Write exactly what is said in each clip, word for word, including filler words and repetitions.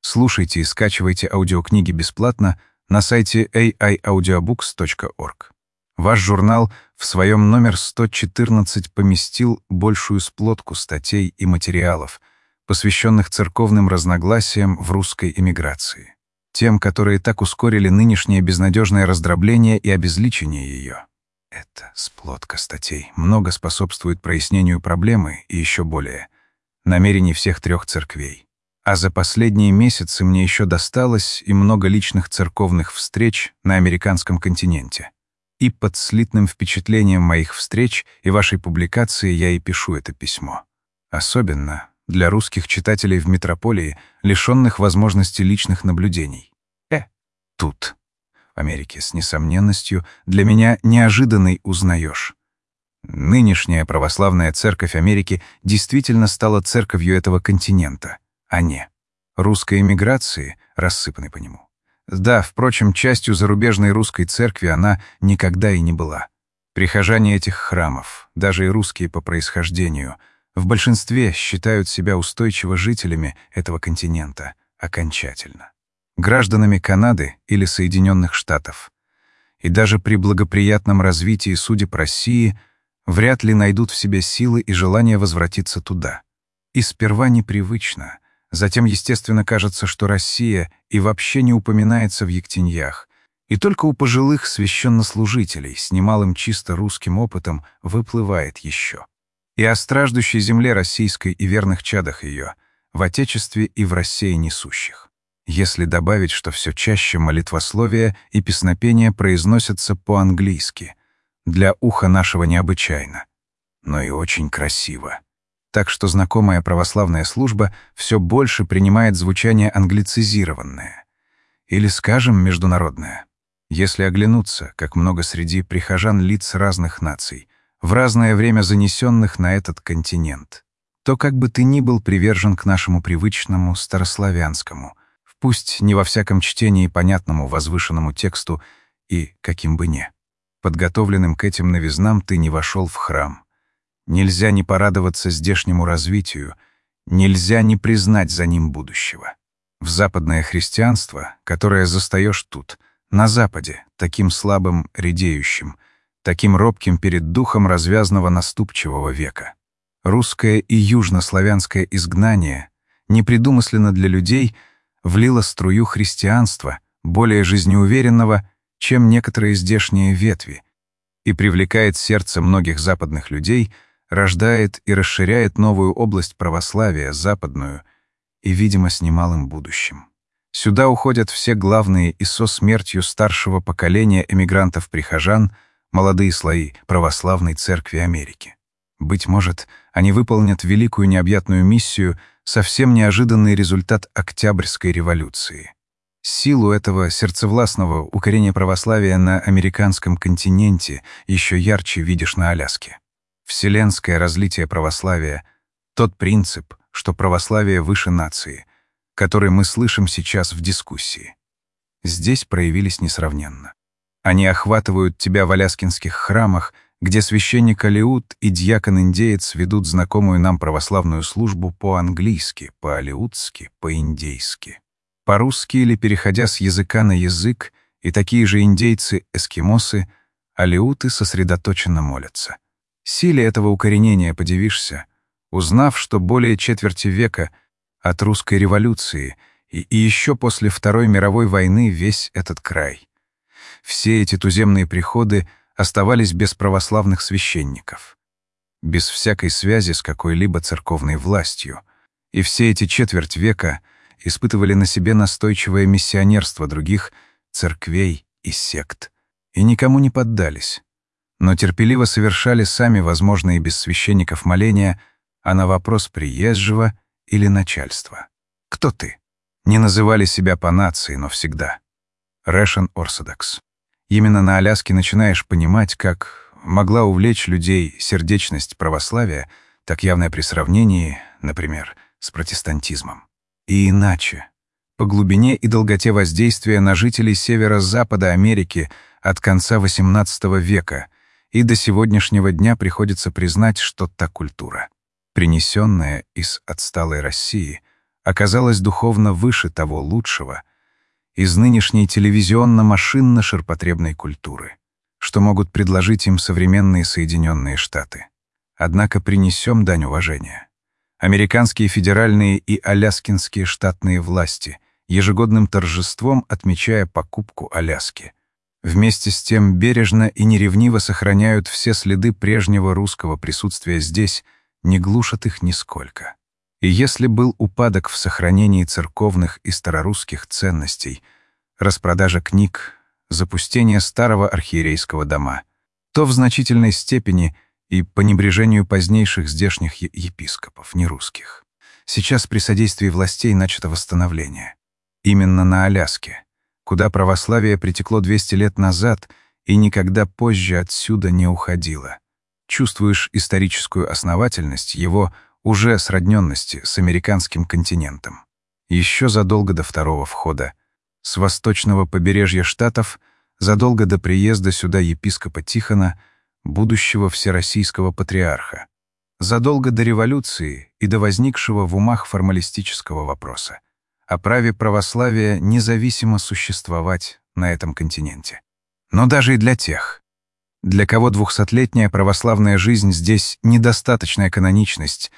Слушайте и скачивайте аудиокниги бесплатно на сайте эй ай аудиобукс точка орг. Ваш журнал в своем номер сто четырнадцать поместил большую сплотку статей и материалов, посвященных церковным разногласиям в русской эмиграции, тем, которые так ускорили нынешнее безнадежное раздробление и обезличение ее. Эта сплотка статей много способствует прояснению проблемы и еще более намерений всех трех церквей. А за последние месяцы мне еще досталось и много личных церковных встреч на американском континенте. И под слитным впечатлением моих встреч и вашей публикации я и пишу это письмо. Особенно для русских читателей в метрополии, лишенных возможности личных наблюдений. Э, тут, в Америке, с несомненностью, для меня неожиданный узнаешь. Нынешняя православная церковь Америки действительно стала церковью этого континента, а не русской эмиграции, рассыпанной по нему. Да, впрочем, частью зарубежной русской церкви она никогда и не была. Прихожане этих храмов, даже и русские по происхождению, в большинстве считают себя устойчиво жителями этого континента окончательно, гражданами Канады или Соединенных Штатов. И даже при благоприятном развитии судеб России вряд ли найдут в себе силы и желание возвратиться туда. И сперва непривычно, затем, естественно, кажется, что Россия и вообще не упоминается в Ектеньях, и только у пожилых священнослужителей с немалым чисто русским опытом выплывает еще. И о страждущей земле российской и верных чадах ее, в Отечестве и в России несущих. Если добавить, что все чаще молитвословие и песнопения произносятся по-английски, для уха нашего необычайно, но и очень красиво. Так что знакомая православная служба все больше принимает звучание англицизированное. Или, скажем, международное. Если оглянуться, как много среди прихожан лиц разных наций, в разное время занесенных на этот континент, то как бы ты ни был привержен к нашему привычному старославянскому, пусть не во всяком чтении понятному возвышенному тексту и каким бы ни, подготовленным к этим новизнам ты не вошел в храм. Нельзя не порадоваться здешнему развитию, нельзя не признать за ним будущего. В западное христианство, которое застаешь тут, на Западе, таким слабым, редеющим, таким робким перед духом развязного наступчивого века. Русское и южнославянское изгнание, непредумысленно для людей, влило струю христианства, более жизнеуверенного, чем некоторые здешние ветви, и привлекает сердце многих западных людей, рождает и расширяет новую область православия, западную, и, видимо, с немалым будущим. Сюда уходят все главные и со смертью старшего поколения эмигрантов-прихожан, молодые слои православной церкви Америки. Быть может, они выполнят великую необъятную миссию, совсем неожиданный результат Октябрьской революции. Силу этого сердцевластного укорения православия на американском континенте еще ярче видишь на Аляске. Вселенское разлитие православия — тот принцип, что православие выше нации, который мы слышим сейчас в дискуссии. Здесь проявились несравненно. Они охватывают тебя в аляскинских храмах, где священник-алеут и дьякон-индеец ведут знакомую нам православную службу по-английски, по-алеутски, по-индейски. По-русски или переходя с языка на язык, и такие же индейцы-эскимосы, алеуты сосредоточенно молятся. Силе этого укоренения подивишься, узнав, что более четверти века от русской революции и, и еще после Второй мировой войны весь этот край. Все эти туземные приходы оставались без православных священников, без всякой связи с какой-либо церковной властью, и все эти четверть века испытывали на себе настойчивое миссионерство других церквей и сект, и никому не поддались, но терпеливо совершали сами возможные без священников моления, а на вопрос приезжего или начальства. «Кто ты?» Не называли себя по нации, но всегда. Russian Orthodox. Именно на Аляске начинаешь понимать, как могла увлечь людей сердечность православия, так явная при сравнении, например, с протестантизмом. И иначе, по глубине и долготе воздействия на жителей северо-запада Америки от конца восемнадцатого века и до сегодняшнего дня приходится признать, что та культура, принесенная из отсталой России, оказалась духовно выше того лучшего из нынешней телевизионно-машинно-ширпотребной культуры, что могут предложить им современные Соединенные Штаты. Однако принесем дань уважения. Американские федеральные и аляскинские штатные власти ежегодным торжеством отмечая покупку Аляски, вместе с тем бережно и неревниво сохраняют все следы прежнего русского присутствия здесь, не глушат их нисколько. И если был упадок в сохранении церковных и старорусских ценностей, распродажа книг, запустение старого архиерейского дома, то в значительной степени и по небрежению позднейших здешних е- епископов, нерусских. Сейчас при содействии властей начато восстановление. Именно на Аляске, куда православие притекло двести лет назад и никогда позже отсюда не уходило. Чувствуешь историческую основательность его уже сродненности с американским континентом. Еще задолго до второго входа, с восточного побережья Штатов, задолго до приезда сюда епископа Тихона, будущего всероссийского патриарха, задолго до революции и до возникшего в умах формалистического вопроса о праве православия независимо существовать на этом континенте. Но даже и для тех, для кого двухсотлетняя православная жизнь здесь недостаточная каноничность,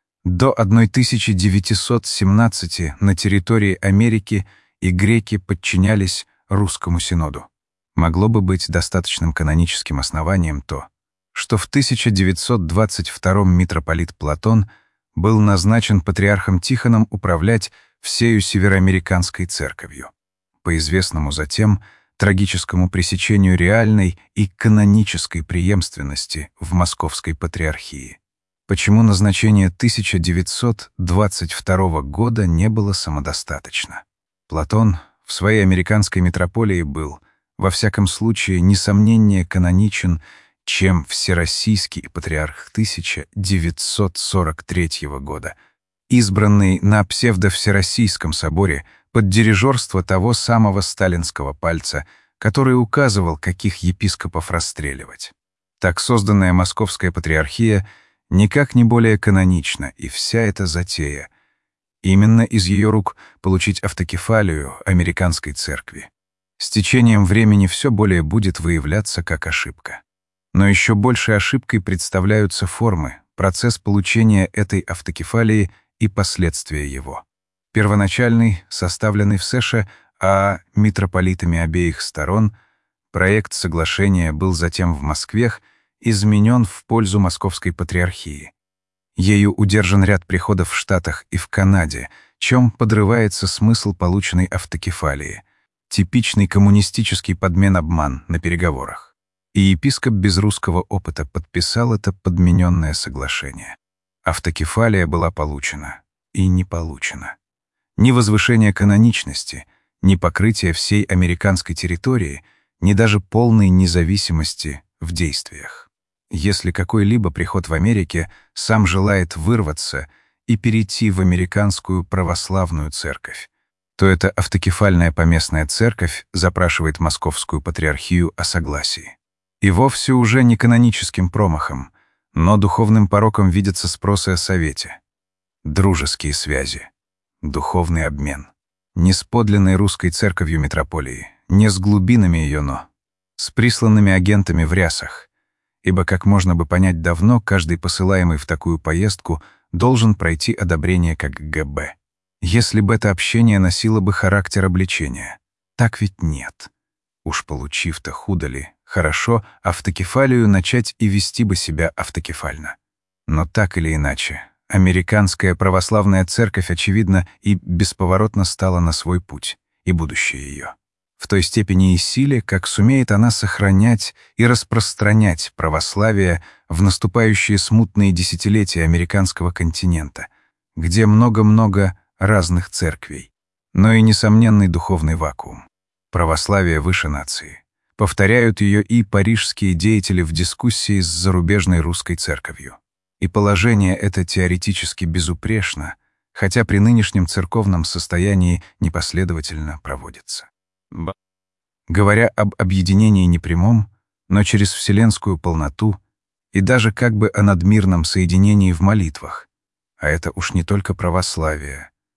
до тысяча девятьсот семнадцатого на территории Америки и греки подчинялись русскому синоду. Могло бы быть достаточным каноническим основанием то, что в тысяча девятьсот двадцать втором митрополит Платон был назначен патриархом Тихоном управлять всею североамериканской церковью, по известному затем трагическому пресечению реальной и канонической преемственности в Московской патриархии. Почему назначение тысяча девятьсот двадцать второго года не было самодостаточно? Платон в своей американской метрополии был, во всяком случае, несомненнее каноничен, чем всероссийский патриарх тысяча девятьсот сорок третьего года, избранный на псевдо-всероссийском соборе под дирижерство того самого сталинского пальца, который указывал, каких епископов расстреливать. Так созданная Московская патриархия никак не более канонична, и вся эта затея именно из ее рук получить автокефалию американской церкви. С течением времени все более будет выявляться как ошибка. Но еще большей ошибкой представляются формы, процесс получения этой автокефалии и последствия его. Первоначальный, составленный в США, а митрополитами обеих сторон, проект соглашения был затем в Москве изменен в пользу Московской патриархии. Ею удержан ряд приходов в Штатах и в Канаде, чем подрывается смысл полученной автокефалии, типичный коммунистический подмен-обман на переговорах. И епископ без русского опыта подписал это подмененное соглашение. Автокефалия была получена и не получена. Ни возвышение каноничности, ни покрытие всей американской территории, ни даже полной независимости в действиях. Если какой-либо приход в Америке сам желает вырваться и перейти в американскую православную церковь, то эта автокефальная поместная церковь запрашивает Московскую патриархию о согласии. И вовсе уже не каноническим промахом, но духовным пороком видятся спросы о совете, дружеские связи, духовный обмен. Не с подлинной русской церковью метрополии, не с глубинами ее, но с присланными агентами в рясах, ибо, как можно бы понять давно, каждый посылаемый в такую поездку должен пройти одобрение как ГБ. Если бы это общение носило бы характер обличения. Так ведь нет. Уж получив-то худо ли, хорошо автокефалию начать и вести бы себя автокефально. Но так или иначе, американская православная церковь, очевидно, и бесповоротно стала на свой путь, и будущее ее. В той степени и силе, как сумеет она сохранять и распространять православие в наступающие смутные десятилетия американского континента, где много-много разных церквей, но и несомненный духовный вакуум. Православие выше нации. Повторяют ее и парижские деятели в дискуссии с зарубежной русской церковью. И положение это теоретически безупречно, хотя при нынешнем церковном состоянии непоследовательно проводится. Б. Говоря об объединении непрямом, но через вселенскую полноту, и даже как бы о надмирном соединении в молитвах, а это уж не только православие,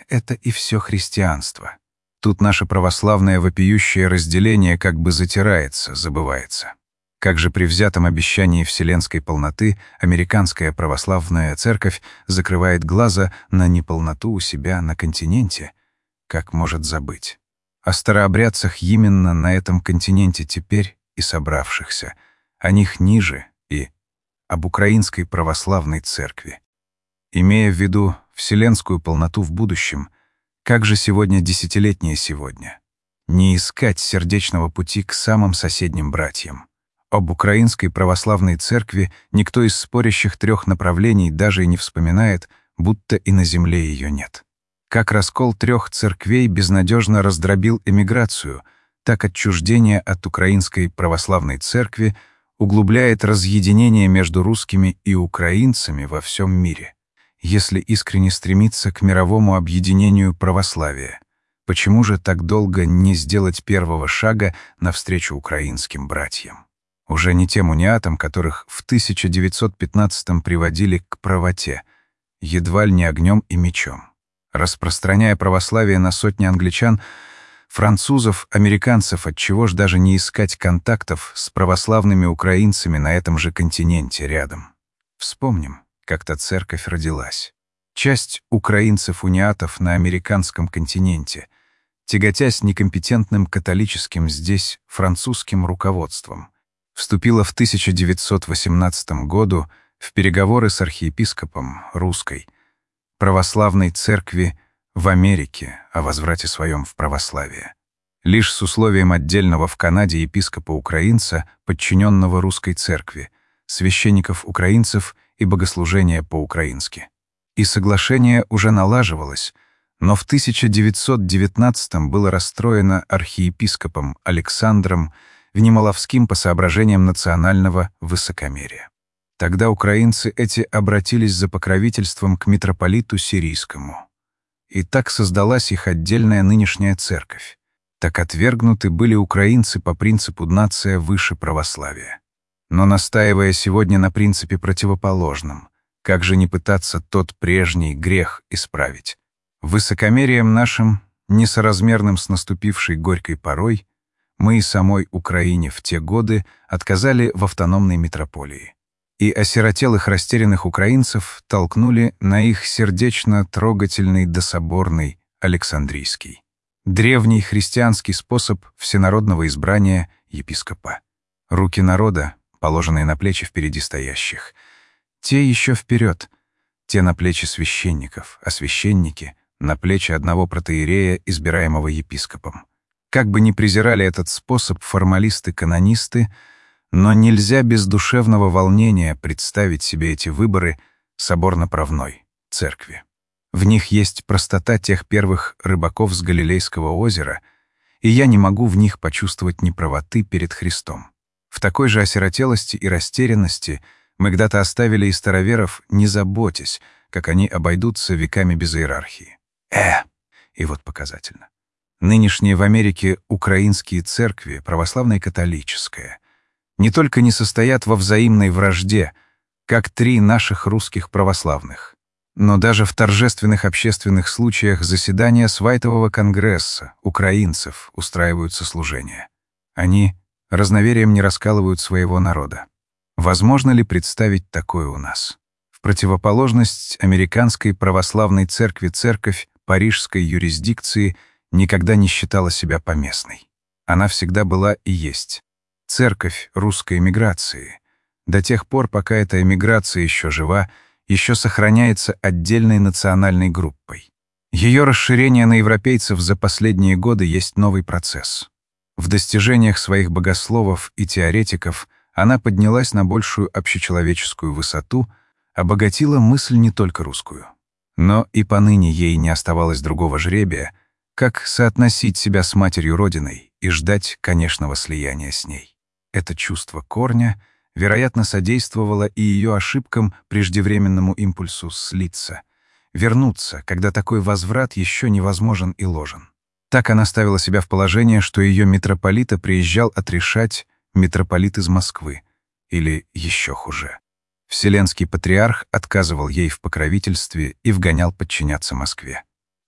это и все христианство. Тут наше православное вопиющее разделение как бы затирается, забывается. Как же при взятом обещании вселенской полноты американская православная церковь закрывает глаза на неполноту у себя на континенте? Как может забыть? О старообрядцах именно на этом континенте теперь и собравшихся, о них ниже и об украинской православной церкви. Имея в виду вселенскую полноту в будущем, как же сегодня десятилетнее сегодня? Не искать сердечного пути к самым соседним братьям. Об украинской православной церкви никто из спорящих трех направлений даже и не вспоминает, будто и на земле ее нет. Как раскол трех церквей безнадежно раздробил эмиграцию, так отчуждение от украинской православной церкви углубляет разъединение между русскими и украинцами во всем мире. Если искренне стремиться к мировому объединению православия, почему же так долго не сделать первого шага навстречу украинским братьям? Уже не тем униатам, которых в тысяча девятьсот пятнадцатом приводили к правоте, едва ли не огнем и мечом. Распространяя православие на сотни англичан, французов, американцев, отчего ж даже не искать контактов с православными украинцами на этом же континенте рядом? Вспомним, как та церковь родилась. Часть украинцев-униатов на американском континенте, тяготясь некомпетентным католическим здесь французским руководством, вступила в тысяча девятьсот восемнадцатом году в переговоры с архиепископом русской православной церкви в Америке о возврате своем в православие. Лишь с условием отдельного в Канаде епископа-украинца, подчиненного русской церкви, священников-украинцев и богослужения по-украински. И соглашение уже налаживалось, но в тысяча девятьсот девятнадцатом было расстроено архиепископом Александром Внемоловским по соображениям национального высокомерия. Тогда украинцы эти обратились за покровительством к митрополиту Сирийскому. И так создалась их отдельная нынешняя церковь. Так отвергнуты были украинцы по принципу «нация выше православия». Но настаивая сегодня на принципе противоположном, как же не пытаться тот прежний грех исправить? Высокомерием нашим, несоразмерным с наступившей горькой порой, мы и самой Украине в те годы отказали в автономной митрополии. И осиротелых растерянных украинцев толкнули на их сердечно-трогательный дособорный Александрийский, древний христианский способ всенародного избрания епископа. Руки народа, положенные на плечи впереди стоящих, те еще вперед, те на плечи священников, а священники — на плечи одного протоиерея, избираемого епископом. Как бы ни презирали этот способ формалисты-канонисты, но нельзя без душевного волнения представить себе эти выборы соборно-правной церкви. В них есть простота тех первых рыбаков с Галилейского озера, и я не могу в них почувствовать неправоты перед Христом. В такой же осиротелости и растерянности мы когда-то оставили и староверов, не заботясь, как они обойдутся веками без иерархии. Э! И вот показательно. Нынешние в Америке украинские церкви, православная и католическая, не только не состоят во взаимной вражде, как три наших русских православных, но даже в торжественных общественных случаях заседания Свайтового конгресса украинцев устраиваются служения. Они разноверием не раскалывают своего народа. Возможно ли представить такое у нас? В противоположность американской православной церкви церковь парижской юрисдикции никогда не считала себя поместной. Она всегда была и есть церковь русской эмиграции. До тех пор, пока эта эмиграция еще жива, еще сохраняется отдельной национальной группой. Ее расширение на европейцев за последние годы есть новый процесс. В достижениях своих богословов и теоретиков она поднялась на большую общечеловеческую высоту, обогатила мысль не только русскую. Но и поныне ей не оставалось другого жребия, как соотносить себя с Матерью Родиной и ждать конечного слияния с ней. Это чувство корня, вероятно, содействовало и ее ошибкам, преждевременному импульсу слиться, вернуться, когда такой возврат еще невозможен и ложен. Так она ставила себя в положение, что ее митрополита приезжал отрешать митрополит из Москвы, или еще хуже. Вселенский патриарх отказывал ей в покровительстве и вгонял подчиняться Москве.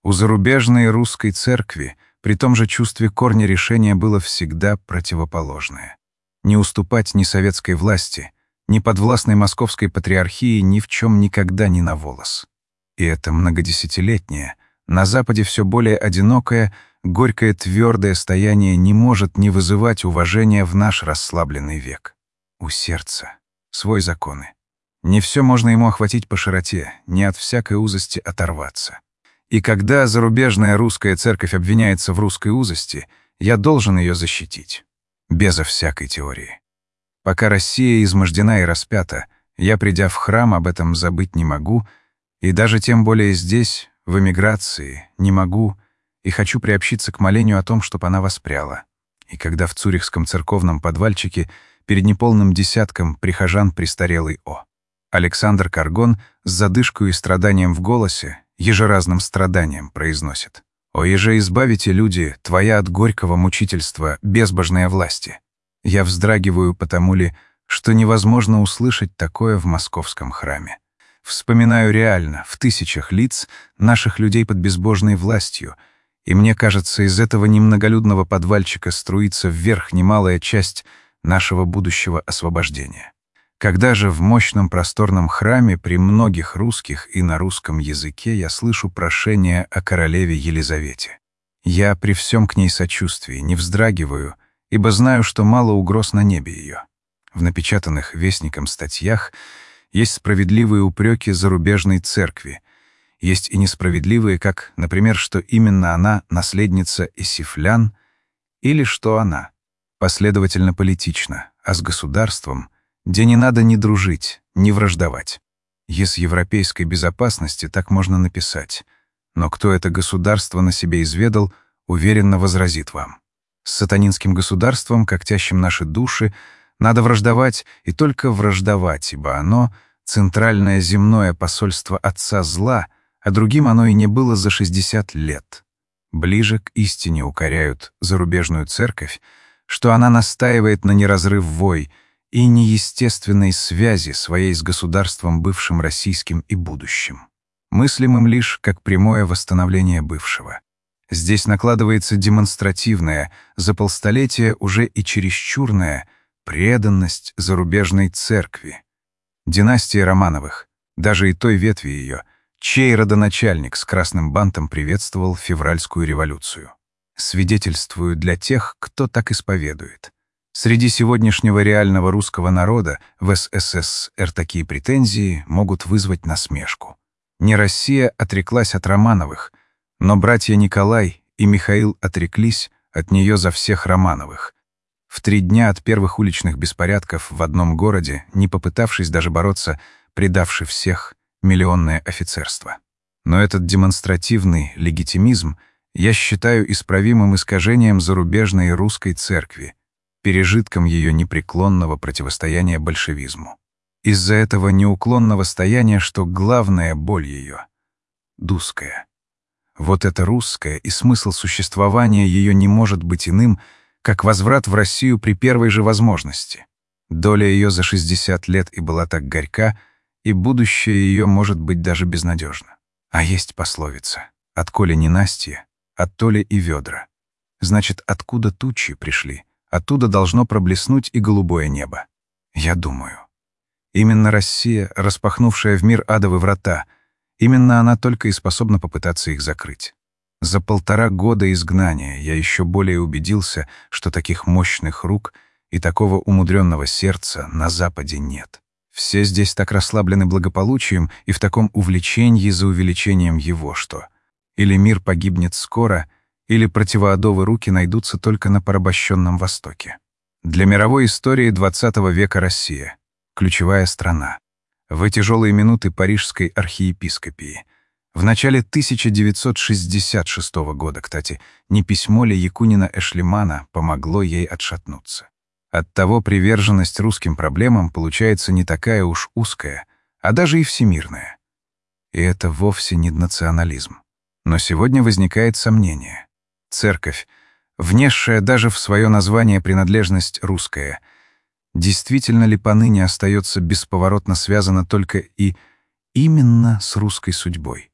У зарубежной русской церкви при том же чувстве корня решения было всегда противоположное. Не уступать ни советской власти, ни подвластной московской патриархии ни в чем никогда не на волос. И это многодесятилетнее, на Западе все более одинокое, горькое твердое стояние не может не вызывать уважения в наш расслабленный век. У сердца свой законы. Не все можно ему охватить по широте, не от всякой узости оторваться. И когда зарубежная русская церковь обвиняется в русской узости, я должен ее защитить. Безо всякой теории. Пока Россия измождена и распята, я, придя в храм, об этом забыть не могу, и даже тем более здесь, в эмиграции, не могу и хочу приобщиться к молению о том, чтоб она воспряла. И когда в цюрихском церковном подвальчике перед неполным десятком прихожан престарелый О. Александр Каргон с задышкой и страданием в голосе, ежеразным страданием произносит: «О, еже избавите, люди, твоя от горького мучительства безбожная власти». Я вздрагиваю потому ли, что невозможно услышать такое в московском храме. Вспоминаю реально, в тысячах лиц, наших людей под безбожной властью, и мне кажется, из этого немноголюдного подвальчика струится вверх немалая часть нашего будущего освобождения. Когда же в мощном просторном храме при многих русских и на русском языке я слышу прошение о королеве Елизавете. Я при всем к ней сочувствии не вздрагиваю, ибо знаю, что мало угроз на небе ее. В напечатанных Вестником статьях есть справедливые упреки зарубежной церкви, есть и несправедливые, как, например, что именно она наследница Исифлян, или что она последовательно политична, а с государством, где не надо ни дружить, ни враждовать. И с европейской безопасности так можно написать, но кто это государство на себе изведал, уверенно возразит вам. С сатанинским государством, когтящим наши души, надо враждовать и только враждовать, ибо оно — центральное земное посольство Отца Зла, а другим оно и не было за шестьдесят лет. Ближе к истине укоряют зарубежную церковь, что она настаивает на неразрыв вой и неестественной связи своей с государством бывшим российским и будущим, мыслимым лишь как прямое восстановление бывшего. Здесь накладывается демонстративная, за полстолетия уже и чересчурная преданность зарубежной церкви. Династия Романовых, даже и той ветви ее, чей родоначальник с красным бантом приветствовал февральскую революцию. Свидетельствую для тех, кто так исповедует. Среди сегодняшнего реального русского народа в эс эс эс эр такие претензии могут вызвать насмешку. Не Россия отреклась от Романовых, но братья Николай и Михаил отреклись от нее за всех Романовых. В три дня от первых уличных беспорядков в одном городе, не попытавшись даже бороться, предавши всех миллионное офицерство. Но этот демонстративный легитимизм я считаю исправимым искажением зарубежной русской церкви, пережитком ее непреклонного противостояния большевизму. Из-за этого неуклонного стояния, что главная боль ее — дусская. Вот это русское, и смысл существования ее не может быть иным, как возврат в Россию при первой же возможности. Доля ее за шестьдесят лет и была так горька, и будущее ее может быть даже безнадежно. А есть пословица: «Отколе ненастье, оттоле и ведра». Значит, откуда тучи пришли, оттуда должно проблеснуть и голубое небо. Я думаю, именно Россия, распахнувшая в мир адовы врата, именно она только и способна попытаться их закрыть. За полтора года изгнания я еще более убедился, что таких мощных рук и такого умудренного сердца на Западе нет. Все здесь так расслаблены благополучием и в таком увлечении за увеличением его, что или мир погибнет скоро, или противоадовые руки найдутся только на порабощенном Востоке. Для мировой истории двадцатого века Россия — ключевая страна. В тяжелые минуты Парижской архиепископии. В начале тысяча девятьсот шестьдесят шестого года, кстати, не письмо ли Якунина Эшлимана помогло ей отшатнуться. Оттого приверженность русским проблемам получается не такая уж узкая, а даже и всемирная. И это вовсе не национализм. Но сегодня возникает сомнение. Церковь, внесшая даже в свое название принадлежность русская, действительно ли поныне остается бесповоротно связана только и именно с русской судьбой,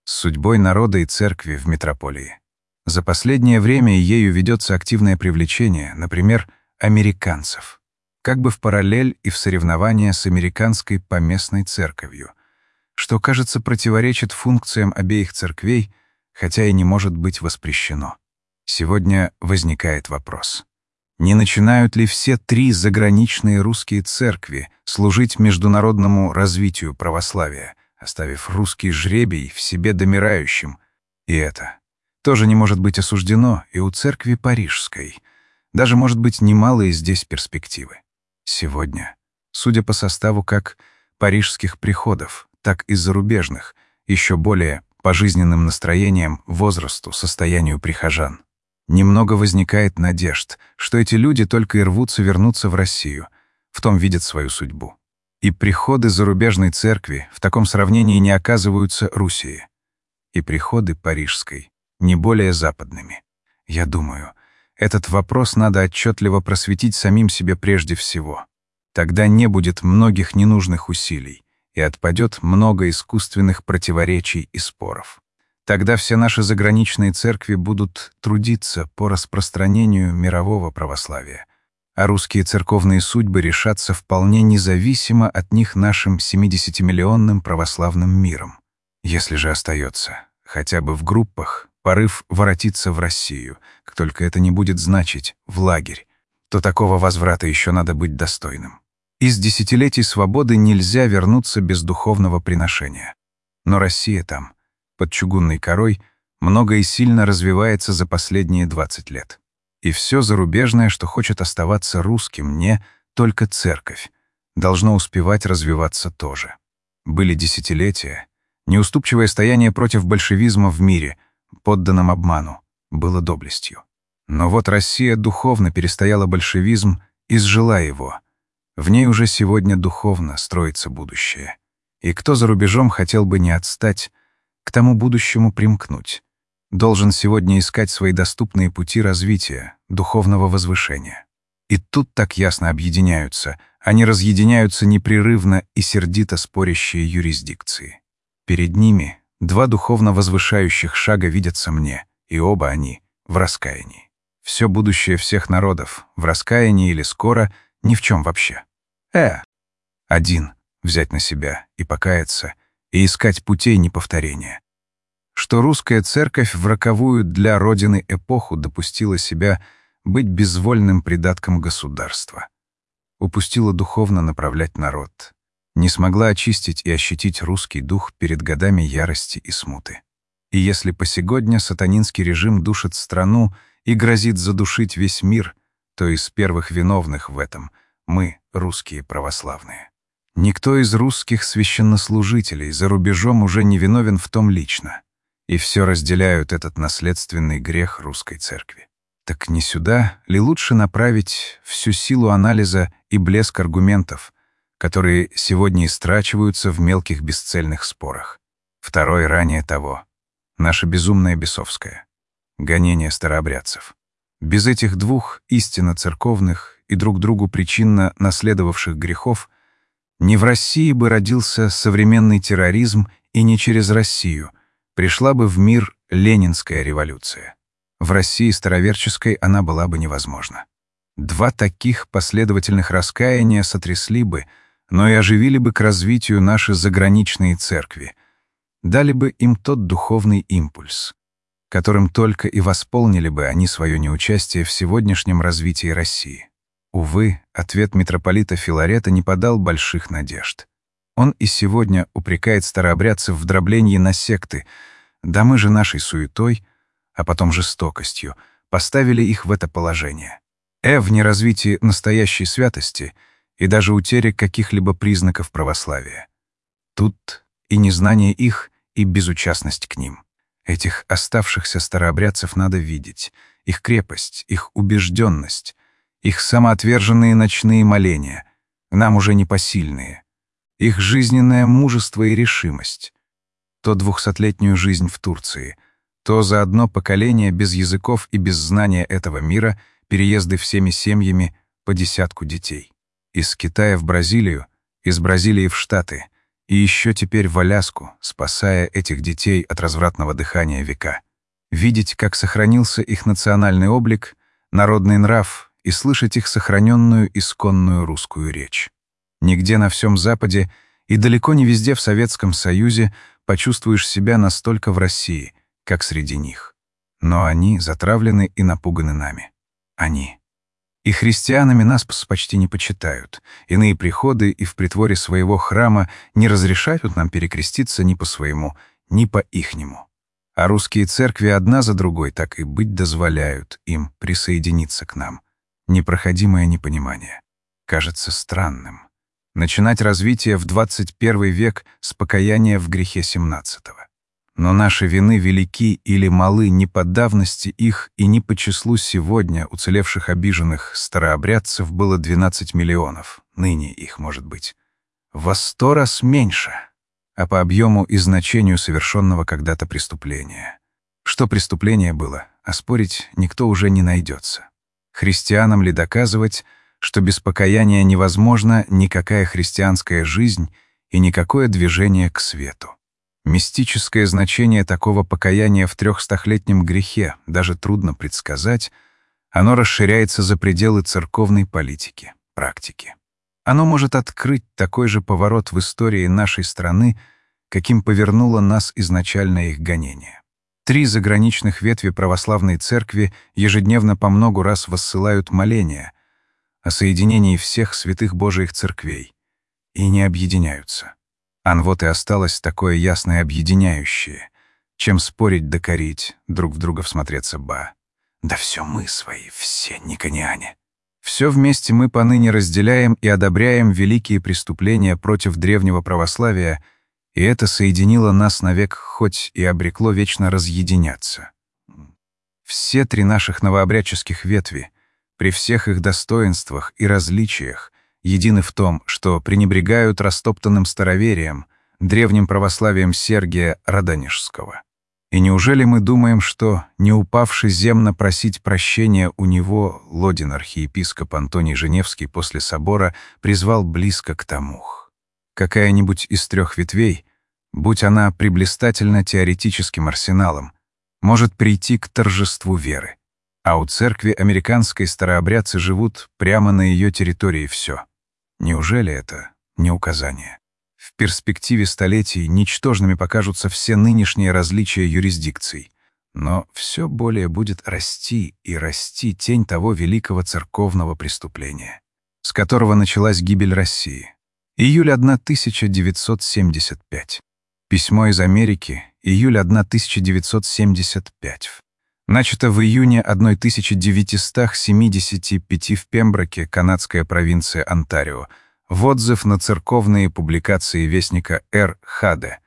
с судьбой народа и церкви в метрополии. За последнее время ею ведется активное привлечение, например, американцев, как бы в параллель и в соревнования с американской поместной церковью, что, кажется, противоречит функциям обеих церквей, хотя и не может быть воспрещено. Сегодня возникает вопрос: не начинают ли все три заграничные русские церкви служить международному развитию православия, оставив русский жребий в себе домирающим? И это тоже не может быть осуждено и у церкви Парижской. Даже, может быть, немалые здесь перспективы. Сегодня, судя по составу как парижских приходов, так и зарубежных, еще более по жизненным настроениям, возрасту, состоянию прихожан, немного возникает надежд, что эти люди только и рвутся вернуться в Россию, в том видят свою судьбу. И приходы зарубежной церкви в таком сравнении не оказываются Русии. И приходы Парижской не более западными. Я думаю, этот вопрос надо отчетливо просветить самим себе прежде всего. Тогда не будет многих ненужных усилий, и отпадет много искусственных противоречий и споров. Тогда все наши заграничные церкви будут трудиться по распространению мирового православия, а русские церковные судьбы решатся вполне независимо от них нашим семидесятимиллионным православным миром. Если же остается, хотя бы в группах, порыв воротиться в Россию, как только это не будет значить в лагерь, то такого возврата еще надо быть достойным. Из десятилетий свободы нельзя вернуться без духовного приношения. Но Россия там, под чугунной корой, много и сильно развивается за последние двадцать лет. И все зарубежное, что хочет оставаться русским, не только церковь, должно успевать развиваться тоже. Были десятилетия, неуступчивое стояние против большевизма в мире, подданном обману, было доблестью. Но вот Россия духовно перестояла большевизм и сжила его. В ней уже сегодня духовно строится будущее. И кто за рубежом хотел бы не отстать, к тому будущему примкнуть, должен сегодня искать свои доступные пути развития, духовного возвышения. И тут так ясно объединяются, они разъединяются непрерывно и сердито спорящие юрисдикции. Перед ними два духовно возвышающих шага видятся мне, и оба они в раскаянии. Все будущее всех народов в раскаянии или скоро ни в чем вообще. Э, один взять на себя и покаяться, и искать путей неповторения. Что русская церковь в роковую для Родины эпоху допустила себя быть безвольным придатком государства. Упустила духовно направлять народ. Не смогла очистить и ощутить русский дух перед годами ярости и смуты. И если посегодня сатанинский режим душит страну и грозит задушить весь мир, то из первых виновных в этом мы, русские православные. Никто из русских священнослужителей за рубежом уже не виновен в том лично, и все разделяют этот наследственный грех русской церкви. Так не сюда ли лучше направить всю силу анализа и блеск аргументов, которые сегодня истрачиваются в мелких бесцельных спорах? Второй ранее того — наше безумное бесовское — гонение старообрядцев. Без этих двух истинно церковных и друг другу причинно наследовавших грехов не в России бы родился современный терроризм, и не через Россию пришла бы в мир ленинская революция. В России староверческой она была бы невозможна. Два таких последовательных раскаяния сотрясли бы, но и оживили бы к развитию наши заграничные церкви, дали бы им тот духовный импульс, которым только и восполнили бы они свое неучастие в сегодняшнем развитии России. Увы, ответ митрополита Филарета не подал больших надежд. Он и сегодня упрекает старообрядцев в дроблении на секты, да мы же нашей суетой, а потом жестокостью, поставили их в это положение. Э в неразвитии настоящей святости и даже утере каких-либо признаков православия. Тут и незнание их, и безучастность к ним. Этих оставшихся старообрядцев надо видеть, их крепость, их убежденность, их самоотверженные ночные моления, нам уже непосильные, их жизненное мужество и решимость, то двухсотлетнюю жизнь в Турции, то за одно поколение без языков и без знания этого мира переезды всеми семьями по десятку детей. Из Китая в Бразилию, из Бразилии в Штаты, И еще теперь в Аляску, спасая этих детей от развратного дыхания века. Видеть, как сохранился их национальный облик, народный нрав, и слышать их сохраненную исконную русскую речь. Нигде на всем Западе и далеко не везде в Советском Союзе почувствуешь себя настолько в России, как среди них. Но они затравлены и напуганы нами. Они. И христианами нас почти не почитают. Иные приходы и в притворе своего храма не разрешают нам перекреститься ни по своему, ни по ихнему. А русские церкви одна за другой так и быть дозволяют им присоединиться к нам. Непроходимое непонимание. Кажется странным. Начинать развитие в двадцать первый век с покаяния в грехе семнадцатого. Но наши вины велики или малы не по давности их и не по числу сегодня уцелевших обиженных старообрядцев было двенадцать миллионов, ныне их может быть, во сто раз меньше, а по объему и значению совершенного когда-то преступления. Что преступление было, оспорить никто уже не найдется. Христианам ли доказывать, что без покаяния невозможна никакая христианская жизнь и никакое движение к свету? Мистическое значение такого покаяния в трехстахлетнем грехе даже трудно предсказать, оно расширяется за пределы церковной политики, практики. Оно может открыть такой же поворот в истории нашей страны, каким повернуло нас изначально их гонение. Три заграничных ветви православной церкви ежедневно по многу раз воссылают моления о соединении всех святых Божиих церквей и не объединяются. А вот и осталось такое ясное объединяющее, чем спорить да корить, друг в друга всмотреться ба. Да все мы свои, все никониане. Все вместе мы поныне разделяем и одобряем великие преступления против древнего православия, и это соединило нас навек, хоть и обрекло вечно разъединяться. Все три наших новообрядческих ветви, при всех их достоинствах и различиях, едины в том, что пренебрегают растоптанным староверием, древним православием Сергия Радонежского. И неужели мы думаем, что, не упавши земно просить прощения у него, Лодин архиепископ Антоний Женевский после собора призвал близко к тому? Какая-нибудь из трех ветвей, будь она приблистательно теоретическим арсеналом, может прийти к торжеству веры. А у церкви американской старообрядцы живут прямо на ее территории все. Неужели это не указание? В перспективе столетий ничтожными покажутся все нынешние различия юрисдикций, но все более будет расти и расти тень того великого церковного преступления, с которого началась гибель России. Июль тысяча девятьсот семьдесят пятый. Письмо из Америки, июль тысяча девятьсот семьдесят пятый. Начато в июне тысяча девятьсот семьдесят пятого в Пемброке, канадская провинция Онтарио, в отзыв на церковные публикации вестника Р. Хаде.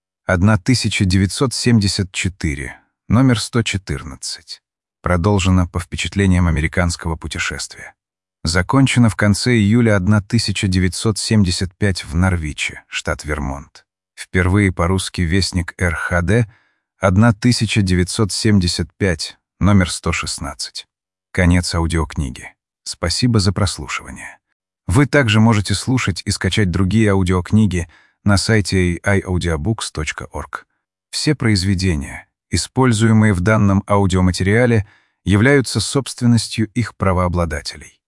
тысяча девятьсот семьдесят четыре, номер сто четырнадцать. Продолжено по впечатлениям американского путешествия. Закончено в конце июля тысяча девятьсот семьдесят пятого в Норвиче, штат Вермонт. Впервые по-русски вестник Р. Хаде, тысяча девятьсот семьдесят пятый, номер сто шестнадцать. Конец аудиокниги. Спасибо за прослушивание. Вы также можете слушать и скачать другие аудиокниги на сайте эй ай аудиобукс точка орг. Все произведения, используемые в данном аудиоматериале, являются собственностью их правообладателей.